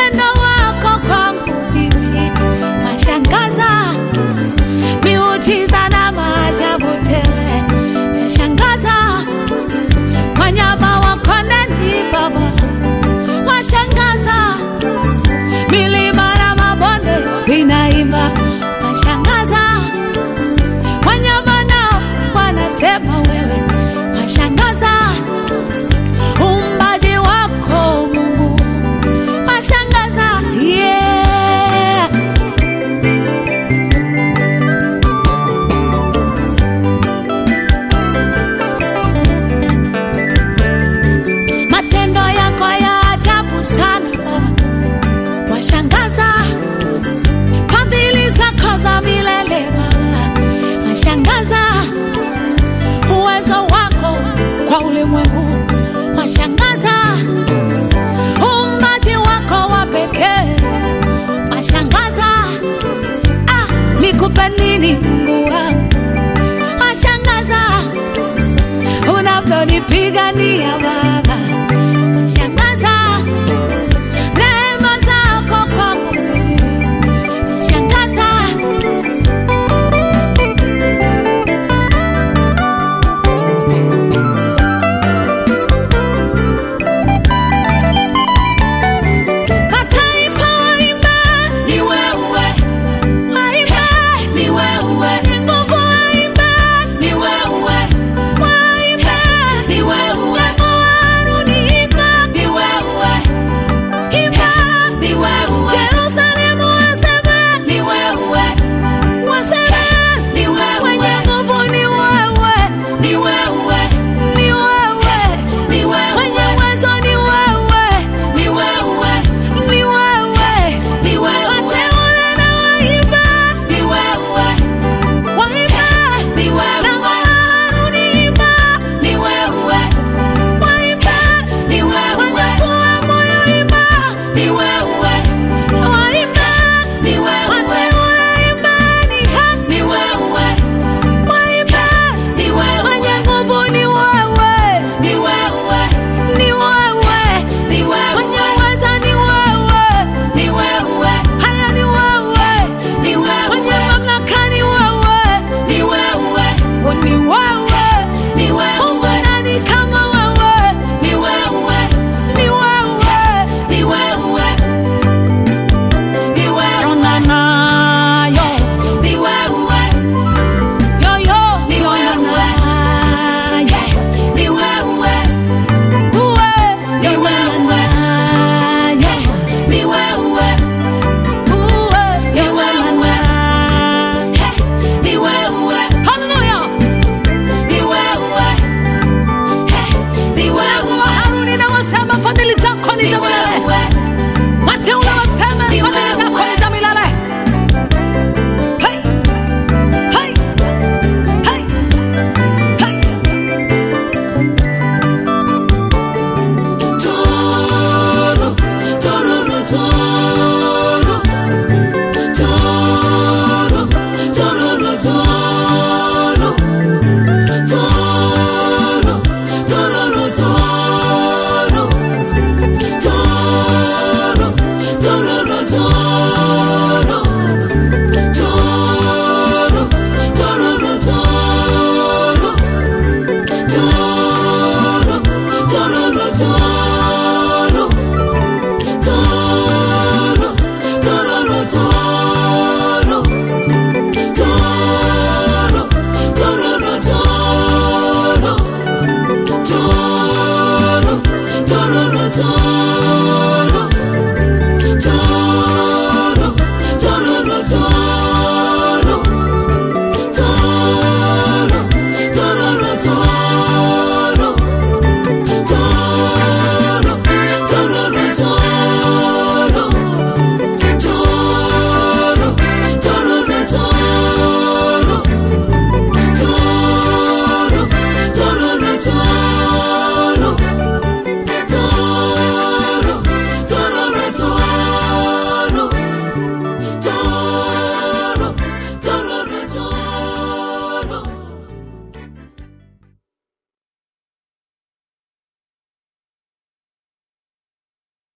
upendo wako kwangu mimi washangaza, miujiza na maajabu tele yashangaza. Wanyama wako ndani Baba washangaza, milima na mabonde vinaimba washangaza. Wanyama nao wanasema wewe washangaza. Uumbaji wako Mungu washangaza, yeah. Matendo yako ya ajabu sana Baba washangaza. Fadhili zako za milele Baba washangaza. Uwezo wako kwa ulimwengu washangaza. Uumbaji wako wa pekee washangaza. Nikupe nini Mungu wangu washangaza. Unavyonipigania Baba washangaza. Rehema zako kwangu mimi washangaza. Ni wewe